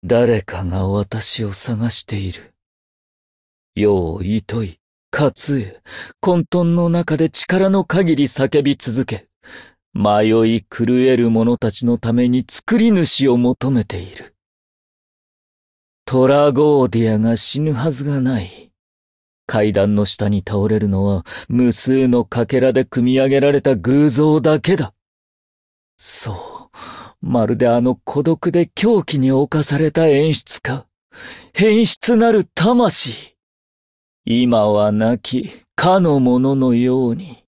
誰かが私を探している。世を厭い、渇え、混沌の中で力の限り叫び続け、迷い狂える者たちのために作り主を求めている。トラゴーディアが死ぬはずがない。階段の下に倒れるのは無数のかけらで組み上げられた偶像だけだ。そう、まるであの孤独で狂気に侵された演出家、変質なる魂。今は亡きかの者のように。